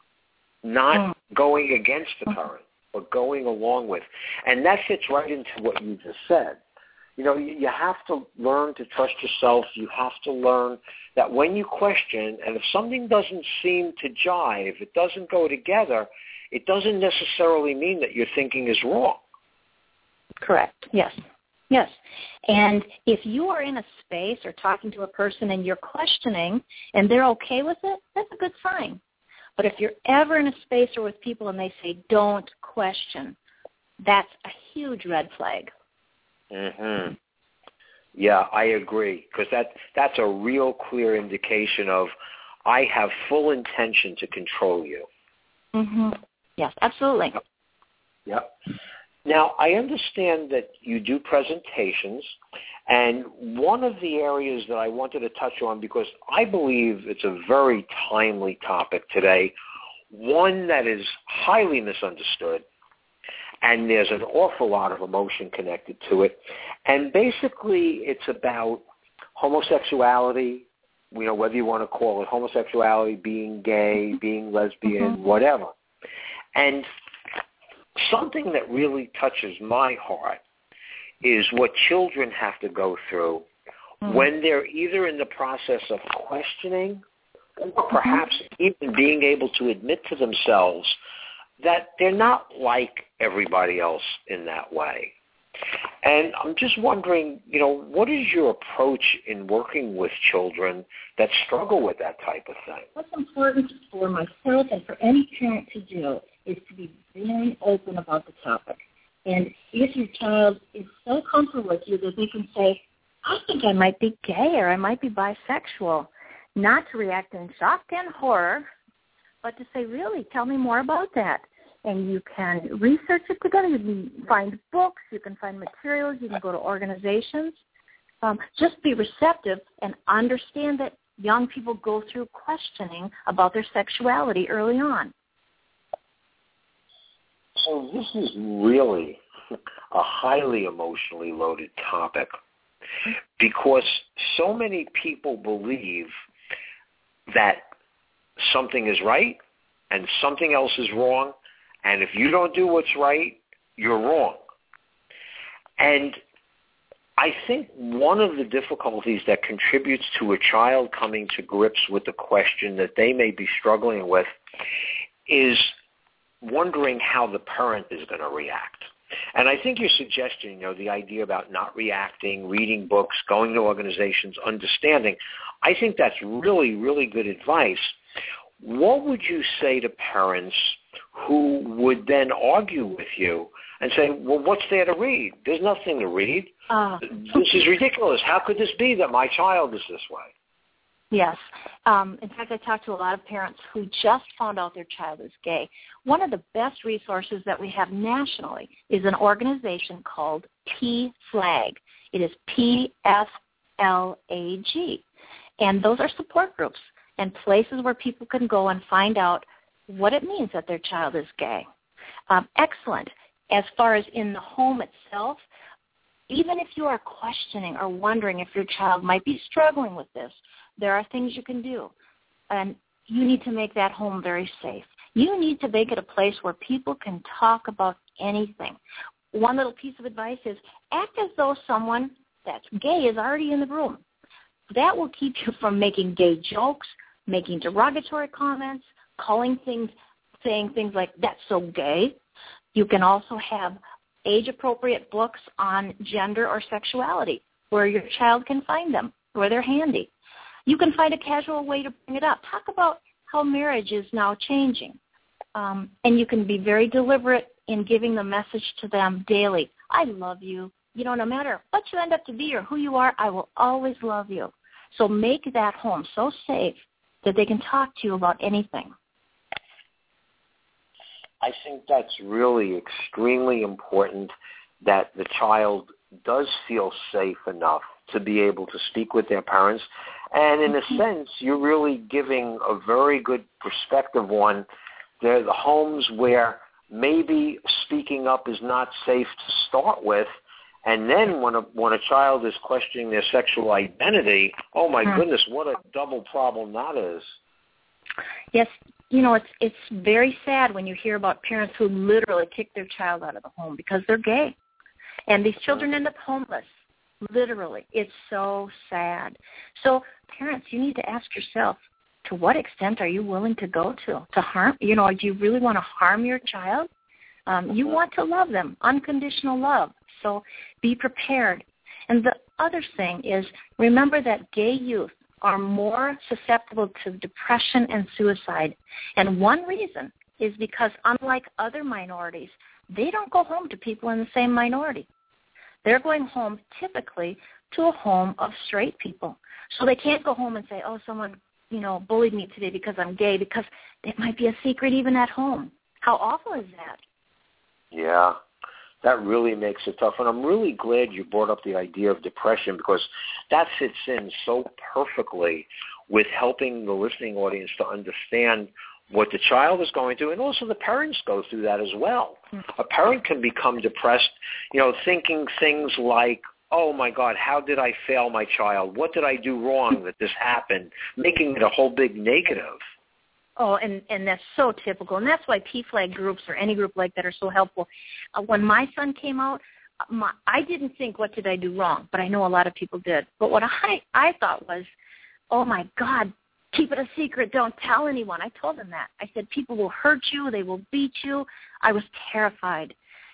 not mm. going against the current, but going along with. And that fits right into what you just said. You know, you, you have to learn to trust yourself. You have to learn that when you question, and if something doesn't seem to jive, it doesn't go together, it doesn't necessarily mean that your thinking is wrong. Correct, yes. Yes, and if you are in a space or talking to a person and you're questioning and they're okay with it, that's a good sign. But if you're ever in a space or with people and they say, don't question, that's a huge red flag. Mm-hmm. Yeah, I agree, because that, that's a real clear indication of I have full intention to control you. Mm-hmm. Yes, absolutely. Yep. Now, I understand that you do presentations, and one of the areas that I wanted to touch on, because I believe it's a very timely topic today, one that is highly misunderstood, and there's an awful lot of emotion connected to it, and basically it's about homosexuality, you know, whether you want to call it homosexuality, being gay, being lesbian, mm-hmm. whatever. And something that really touches my heart is what children have to go through mm-hmm. when they're either in the process of questioning or perhaps mm-hmm. even being able to admit to themselves that they're not like everybody else in that way. And I'm just wondering, you know, what is your approach in working with children that struggle with that type of thing? What's important for myself and for any parent to do is to be very open about the topic. And if your child is so comfortable with you that they can say, I think I might be gay or I might be bisexual, not to react in shock and horror, but to say, really, tell me more about that. And you can research it together. You can find books. You can find materials. You can go to organizations. Um, just be receptive and understand that young people go through questioning about their sexuality early on. So this is really a highly emotionally loaded topic because so many people believe that something is right and something else is wrong, and if you don't do what's right, you're wrong. And I think one of the difficulties that contributes to a child coming to grips with the question that they may be struggling with is wondering how the parent is going to react. And I think your suggestion, you know, the idea about not reacting, reading books, going to organizations, understanding, I think that's really, really good advice. What would you say to parents who would then argue with you and say, well, what's there to read? There's nothing to read. Uh, this is ridiculous. How could this be that my child is this way? Yes. Um, in fact, I talked to a lot of parents who just found out their child is gay. One of the best resources that we have nationally is an organization called P Flag. It is P F L A G. And those are support groups and places where people can go and find out what it means that their child is gay. Um, excellent. As far as in the home itself, even if you are questioning or wondering if your child might be struggling with this, there are things you can do. And you need to make that home very safe. You need to make it a place where people can talk about anything. One little piece of advice is act as though someone that's gay is already in the room. That will keep you from making gay jokes, making derogatory comments, calling things, saying things like, that's so gay. You can also have age-appropriate books on gender or sexuality where your child can find them, where they're handy. You can find a casual way to bring it up. Talk about how marriage is now changing. Um, and you can be very deliberate in giving the message to them daily. I love you. You know, no matter what you end up to be or who you are, I will always love you. So make that home so safe that they can talk to you about anything. I think that's really extremely important that the child does feel safe enough to be able to speak with their parents. And in a sense, you're really giving a very good perspective on the homes where maybe speaking up is not safe to start with. And then when a, when a child is questioning their sexual identity, oh, my mm-hmm. goodness, what a double problem that is. Yes, you know, it's it's very sad when you hear about parents who literally kick their child out of the home because they're gay. And these children end up homeless, literally. It's so sad. So parents, you need to ask yourself, to what extent are you willing to go to? To harm, you know, do you really want to harm your child? Um, you want to love them, unconditional love. So be prepared. And the other thing is, remember that gay youth are more susceptible to depression and suicide. And one reason is because unlike other minorities, they don't go home to people in the same minority. They're going home typically to a home of straight people. So they can't go home and say, oh, someone, you know, bullied me today because I'm gay, because it might be a secret even at home. How awful is that? Yeah. That really makes it tough. And I'm really glad you brought up the idea of depression, because that fits in so perfectly with helping the listening audience to understand what the child is going through, and also the parents go through that as well. Mm-hmm. A parent can become depressed, you know, thinking things like, oh, my God, how did I fail my child? What did I do wrong that this happened? Making it a whole big negative. Oh, and, and that's so typical. And that's why P FLAG groups or any group like that are so helpful. Uh, when my son came out, my, I didn't think, what did I do wrong? But I know a lot of people did. But what I, I thought was, oh, my God, keep it a secret. Don't tell anyone. I told him that. I said, people will hurt you. They will beat you. I was terrified.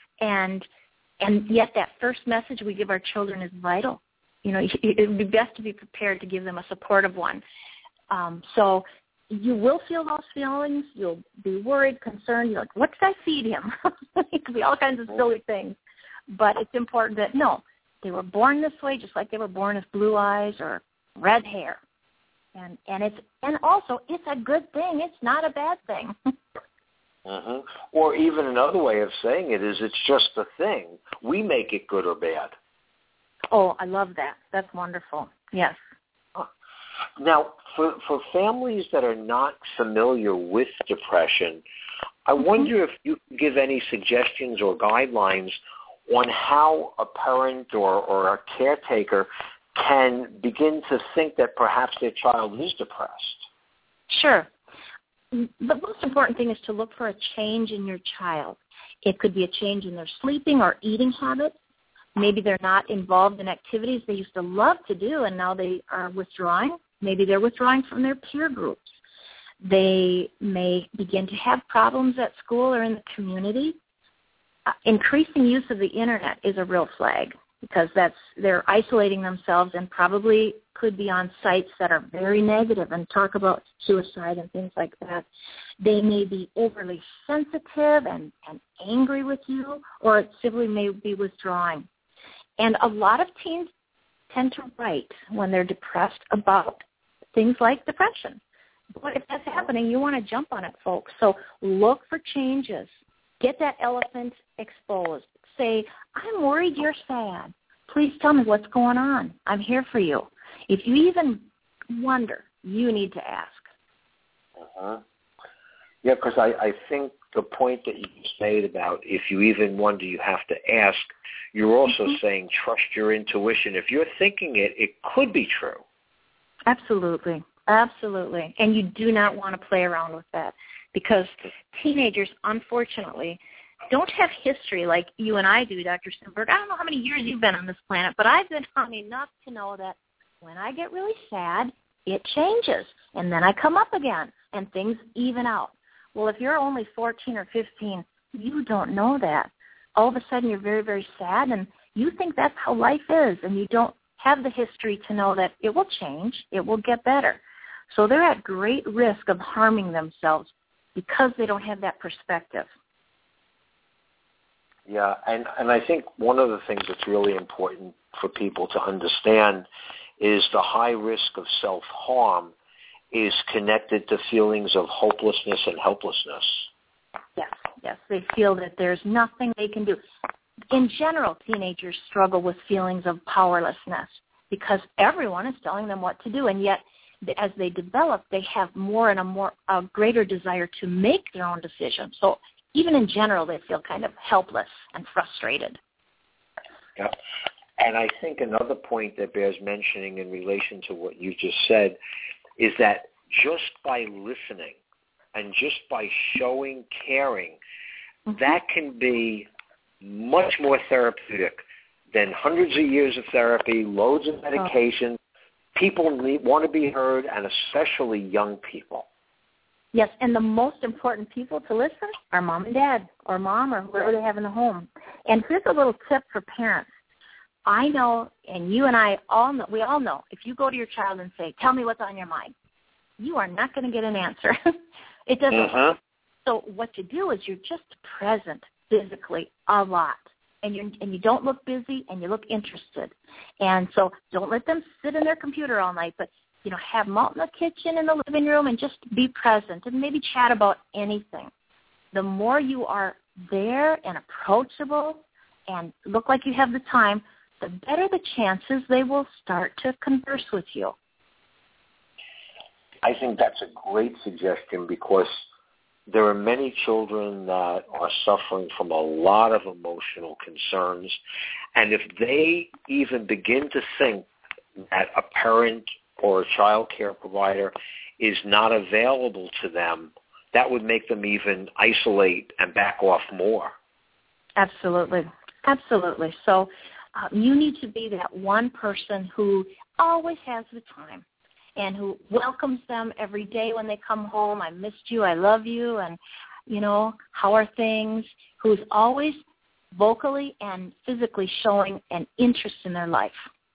And and yet that first message we give our children is vital. You know, it would be best to be prepared to give them a supportive one. Um, so you will feel those feelings. You'll be worried, concerned. You're like, what did I feed him? It could be all kinds of silly things. But it's important that, no, they were born this way just like they were born with blue eyes or red hair. And and it's and also, it's a good thing. It's not a bad thing. Mm-hmm. Or even another way of saying it is, it's just a thing. We make it good or bad. Oh, I love that. That's wonderful. Yes. Now, for, for families that are not familiar with depression, I mm-hmm. wonder if you can give any suggestions or guidelines on how a parent or, or a caretaker can begin to think that perhaps their child is depressed. Sure. The most important thing is to look for a change in your child. It could be a change in their sleeping or eating habits. Maybe they're not involved in activities they used to love to do, and now they are withdrawing. Maybe they're withdrawing from their peer groups. They may begin to have problems at school or in the community. Uh, increasing use of the Internet is a real flag, because that's they're isolating themselves and probably could be on sites that are very negative and talk about suicide and things like that. They may be overly sensitive and, and angry with you, or simply may be withdrawing. And a lot of teens tend to write when they're depressed about things like depression. But if that's happening, you want to jump on it, folks. So look for changes. Get that elephant exposed. Say, I'm worried you're sad. Please tell me what's going on. I'm here for you. If you even wonder, you need to ask. Uh-huh. Yeah, because I, I think the point that you just made about if you even wonder, you have to ask, you're also mm-hmm. saying trust your intuition. If you're thinking it, it could be true. Absolutely. Absolutely. And you do not want to play around with that, because teenagers, unfortunately, don't have history like you and I do, Doctor Simberg. I don't know how many years you've been on this planet, but I've been on enough to know that when I get really sad, it changes, and then I come up again, and things even out. Well, if you're only fourteen or fifteen, you don't know that. All of a sudden, you're very, very sad, and you think that's how life is, and you don't have the history to know that it will change, it will get better. So they're at great risk of harming themselves because they don't have that perspective. Yeah, and, and I think one of the things that's really important for people to understand is the high risk of self-harm is connected to feelings of hopelessness and helplessness. Yes, yes. They feel that there's nothing they can do. In general, teenagers struggle with feelings of powerlessness because everyone is telling them what to do, and yet as they develop, they have more and a more a greater desire to make their own decisions. So even in general, they feel kind of helpless and frustrated. Yeah. And I think another point that bears mentioning in relation to what you just said is that just by listening and just by showing caring, mm-hmm. that can be much more therapeutic than hundreds of years of therapy, loads of medication. Oh. People need, want to be heard, and especially young people. Yes, and the most important people to listen are mom and dad, or mom, or whoever they have in the home. And here's a little tip for parents. I know, and you and I all know, we all know, if you go to your child and say, tell me what's on your mind, you are not going to get an answer. It doesn't. Uh-huh. So what you do is you're just present physically a lot. And you and you don't look busy, and you look interested. And so don't let them sit in their computer all night, but, you know, have them out in the kitchen, in the living room, and just be present and maybe chat about anything. The more you are there and approachable and look like you have the time, the better the chances they will start to converse with you. I think that's a great suggestion, because there are many children that are suffering from a lot of emotional concerns, and if they even begin to think that a parent or a child care provider is not available to them, that would make them even isolate and back off more. Absolutely. Absolutely. So uh, you need to be that one person who always has the time and who welcomes them every day when they come home. I missed you. I love you. And, you know, how are things? Who's always vocally and physically showing an interest in their life.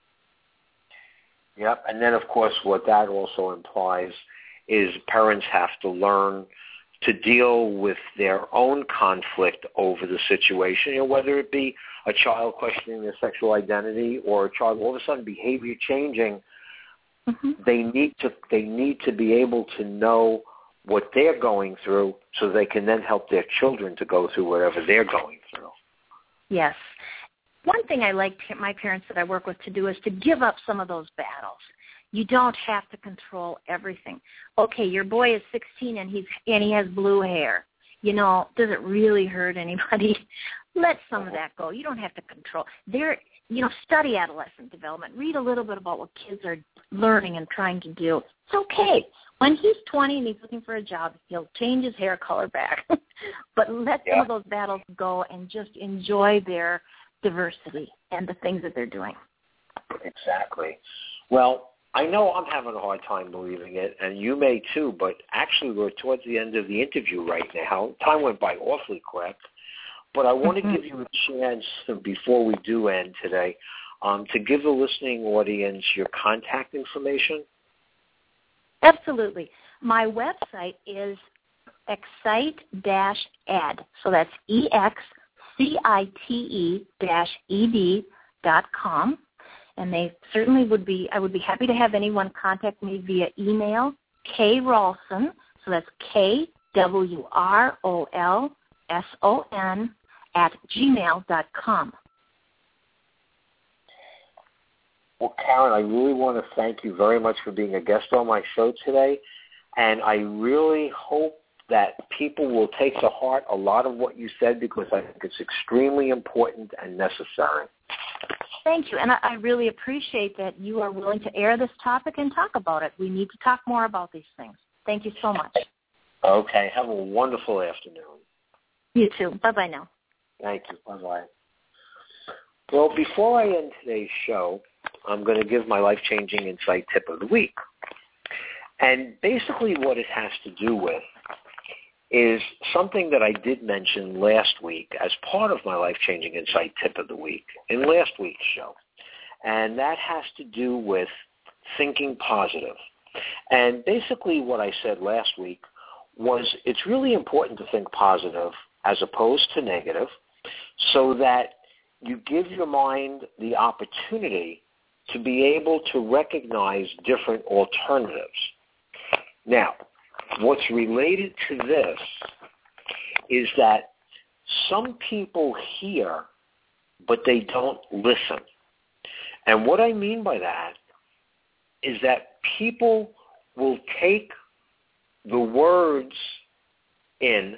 Yep. And then, of course, what that also implies is parents have to learn to deal with their own conflict over the situation, you know, whether it be a child questioning their sexual identity or a child all of a sudden behavior changing. Mm-hmm. They need to they need to be able to know what they're going through so they can then help their children to go through whatever they're going through. Yes. One thing I like my parents that I work with to do is to give up some of those battles. You don't have to control everything. Okay, your boy is sixteen and he's and he has blue hair. You know, does it really hurt anybody? Let some of that go. You don't have to control. There, you know, study adolescent development. Read a little bit about what kids are learning and trying to do. It's okay. When he's twenty and he's looking for a job, he'll change his hair color back. But let yeah. some of those battles go and just enjoy their diversity and the things that they're doing. Exactly. Well, I know I'm having a hard time believing it, and you may too, but actually we're towards the end of the interview right now. Time went by awfully quick, but I want mm-hmm. to give you a chance before we do end today um, to give the listening audience your contact information. Absolutely. My website is excite dash ed, so that's E X C I T E dash E D dot com. And they certainly would be, I would be happy to have anyone contact me via email, K Wrolson, so that's K W R O L S O N, at gmail dot com. Well, Karen, I really want to thank you very much for being a guest on my show today, and I really hope that people will take to heart a lot of what you said because I think it's extremely important and necessary. Thank you, and I, I really appreciate that you are willing to air this topic and talk about it. We need to talk more about these things. Thank you so much. Okay, have a wonderful afternoon. You too. Bye-bye now. Thank you. Bye-bye. Well, before I end today's show, I'm going to give my life-changing insight tip of the week. And basically what it has to do with is something that I did mention last week as part of my life-changing insight tip of the week in last week's show. And that has to do with thinking positive. And basically what I said last week was it's really important to think positive as opposed to negative so that you give your mind the opportunity to be able to recognize different alternatives. Now, what's related to this is that some people hear, but they don't listen. And what I mean by that is that people will take the words in,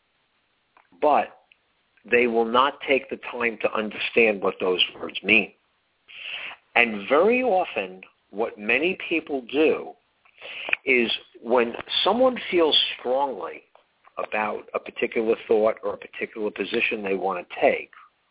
but they will not take the time to understand what those words mean. And very often, what many people do is when someone feels strongly about a particular thought or a particular position they want to take,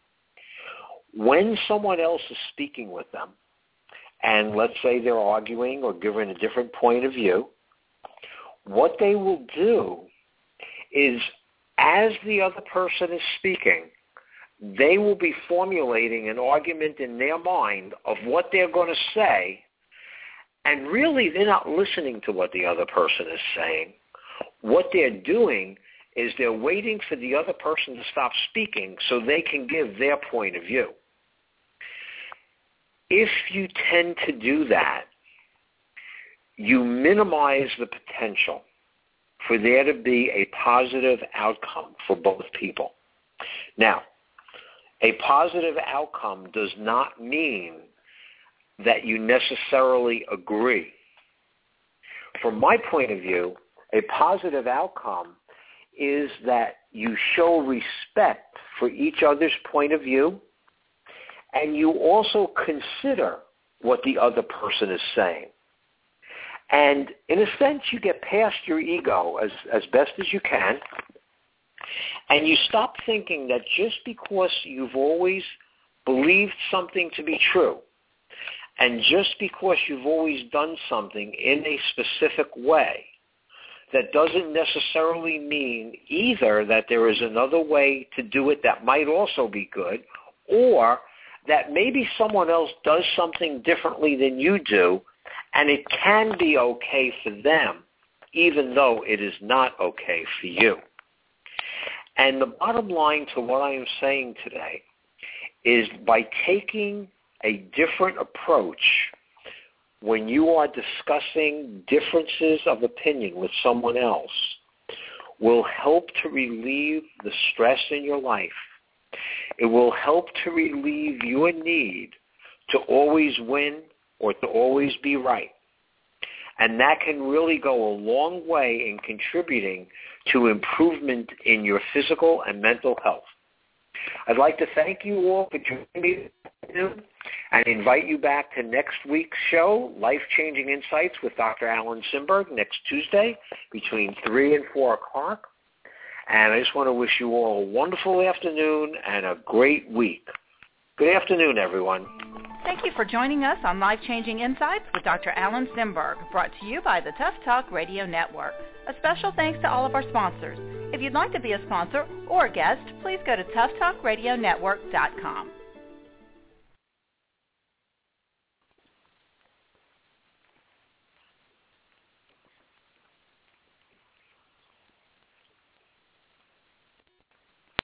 when someone else is speaking with them, and let's say they're arguing or giving a different point of view, what they will do is, as the other person is speaking, they will be formulating an argument in their mind of what they're going to say, and really they're not listening to what the other person is saying. What they're doing is they're waiting for the other person to stop speaking so they can give their point of view. If you tend to do that, you minimize the potential for there to be a positive outcome for both people. Now, a positive outcome does not mean that you necessarily agree. From my point of view, a positive outcome is that you show respect for each other's point of view, and you also consider what the other person is saying. And in a sense, you get past your ego as, as best as you can, and you stop thinking that just because you've always believed something to be true, and just because you've always done something in a specific way, that doesn't necessarily mean either that there is another way to do it that might also be good, or that maybe someone else does something differently than you do, and it can be okay for them, even though it is not okay for you. And the bottom line to what I am saying today is by taking a different approach when you are discussing differences of opinion with someone else will help to relieve the stress in your life. It will help to relieve your need to always win or to always be right. And that can really go a long way in contributing to improvement in your physical and mental health. I'd like to thank you all for joining me and invite you back to next week's show, Life-Changing Insights with Doctor Alan Simberg, next Tuesday between three and four o'clock. And I just want to wish you all a wonderful afternoon and a great week. Good afternoon, everyone. Thank you for joining us on Life Changing Insights with Doctor Alan Simberg, brought to you by the Tough Talk Radio Network. A special thanks to all of our sponsors. If you'd like to be a sponsor or a guest, please go to tough talk radio network dot com.